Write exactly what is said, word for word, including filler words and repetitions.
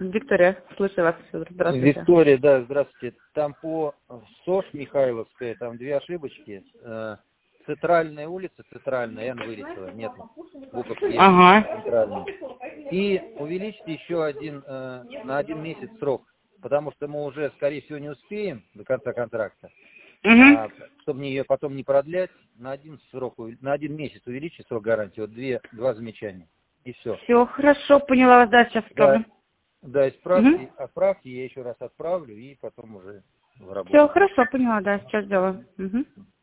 Виктория, слушаю вас. Здравствуйте. Виктория, да, здравствуйте. Там по СОЖ Михайловская, там две ошибочки. Центральная улица, центральная, я вылетела, нет букв Е, Ага. центральная. И увеличьте еще один, э, на один месяц срок, потому что мы уже, скорее всего, не успеем до конца контракта. Угу. А, чтобы ее потом не продлять, на один срок, на один месяц увеличить срок гарантии. Вот две, два замечания. И все. Все, хорошо, поняла вас, да, сейчас отправлю. Да, да, исправьте, Угу. отправьте, я еще раз отправлю и потом уже в работу. Все, хорошо, поняла, да, сейчас сделаю. Угу.